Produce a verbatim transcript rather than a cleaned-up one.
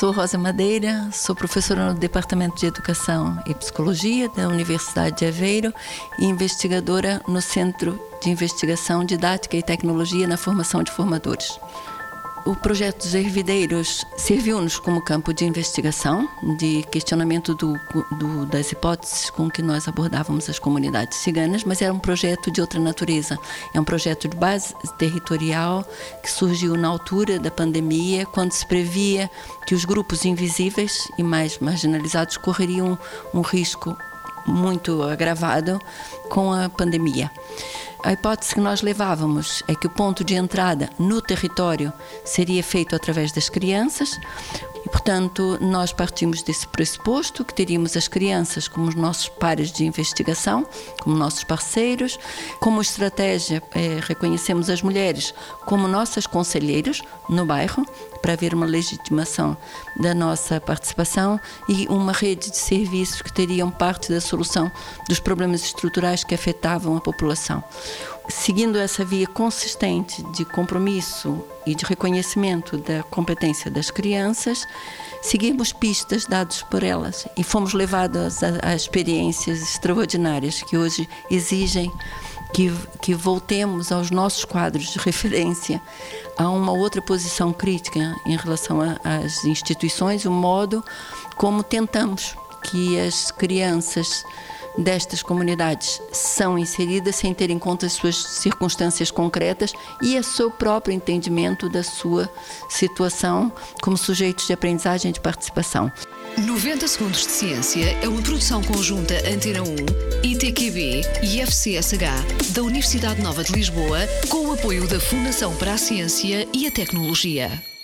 Sou Rosa Madeira, sou professora no Departamento de Educação e Psicologia da Universidade de Aveiro e investigadora no Centro de Investigação, Didática e Tecnologia na Formação de Formadores. O projeto dos Hervideiros serviu-nos como campo de investigação, de questionamento do, do, das hipóteses com que nós abordávamos as comunidades ciganas, mas era um projeto de outra natureza. É um projeto de base territorial que surgiu na altura da pandemia, quando se previa que os grupos invisíveis e mais marginalizados correriam um risco muito agravado com a pandemia. A hipótese que nós levávamos é que o ponto de entrada no território seria feito através das crianças e, portanto, nós partimos desse pressuposto que teríamos as crianças como os nossos pares de investigação, como nossos parceiros. Como estratégia, é, reconhecemos as mulheres como nossas conselheiras no bairro, para haver uma legitimação da nossa participação e uma rede de serviços que teriam parte da solução dos problemas estruturais que afetavam a população. Seguindo essa via consistente de compromisso e de reconhecimento da competência das crianças, seguimos pistas dadas por elas e fomos levados a, a experiências extraordinárias que hoje exigem que, que voltemos aos nossos quadros de referência, a uma outra posição crítica em relação às instituições, o modo como tentamos que as crianças destas comunidades são inseridas sem ter em conta as suas circunstâncias concretas e o seu próprio entendimento da sua situação como sujeitos de aprendizagem e de participação. noventa Segundos de Ciência é uma produção conjunta Antena um, I T Q B e F C S H da Universidade Nova de Lisboa, com o apoio da Fundação para a Ciência e a Tecnologia.